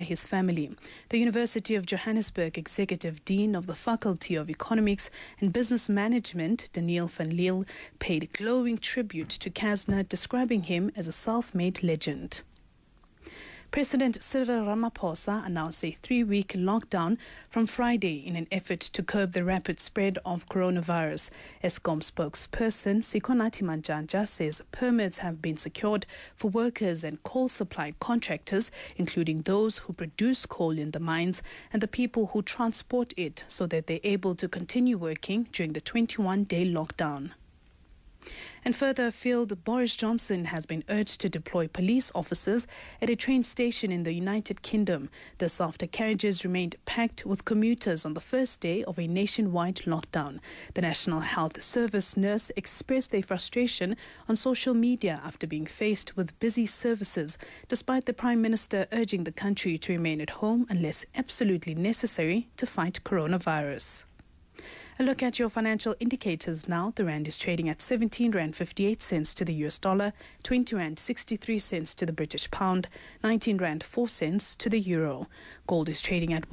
his family. The University of Johannesburg Executive Dean of the Faculty of Economics and Business Management, Daniel van Lille, paid glowing tribute to Kasner, describing him as a self-made legend. President Cyril Ramaphosa announced a 3-week lockdown from Friday in an effort to curb the rapid spread of coronavirus. Eskom spokesperson Sikonathi Manjanja says permits have been secured for workers and coal supply contractors, including those who produce coal in the mines and the people who transport it, so that they're able to continue working during the 21-day lockdown. And further afield, Boris Johnson has been urged to deploy police officers at a train station in the United Kingdom. This after carriages remained packed with commuters on the first day of a nationwide lockdown. The National Health Service nurse expressed their frustration on social media after being faced with busy services, despite the Prime Minister urging the country to remain at home unless absolutely necessary to fight coronavirus. A look at your financial indicators now. The rand is trading at 17 rand 58 cents to the US dollar, 20 rand 63 cents to the British pound, 19 rand 4 cents to the euro. Gold is trading at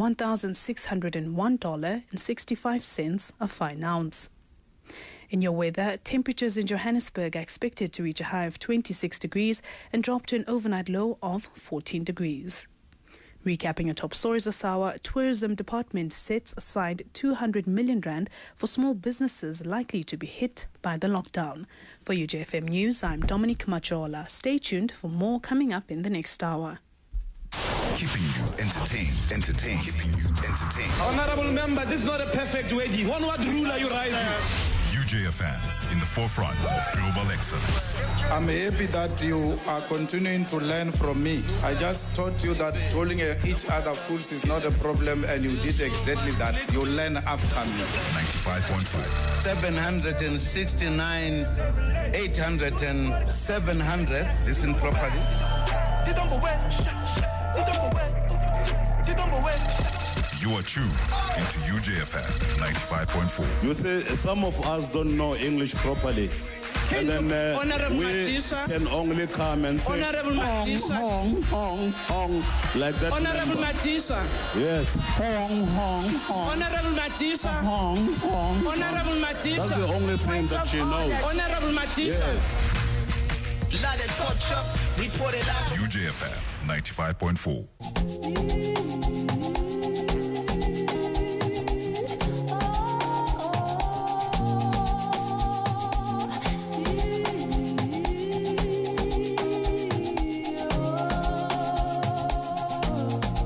$1,601.65 a fine ounce. In your weather, temperatures in Johannesburg are expected to reach a high of 26 degrees and drop to an overnight low of 14 degrees. Recapping your top stories this hour, Tourism Department sets aside 200 million rand for small businesses likely to be hit by the lockdown. For UJFM News, I'm Dominic Majola. Stay tuned for more coming up in the next hour. Keeping you entertained. Keeping you entertained. Honorable member, this is not a perfect wedding. One-word rule are you rising? UJFM, in the forefront of global excellence. I'm happy that you are continuing to learn from me. I just taught you that calling each other fools is not a problem, and you did exactly that. You learn after me. 95.5. 769, 800 and 700. Listen properly. You are tuned into UJFM 95.4. You say some of us don't know English properly. And then we can only come and say Honorable hong, hong, hong, like that. Honorable Matisa. Yes. Hong, hong, hong. Honorable Matisa. Hong, hong. Honorable Matisa. That's the only thing that she knows. Honorable Matisa. Yes. UJFM 95.4.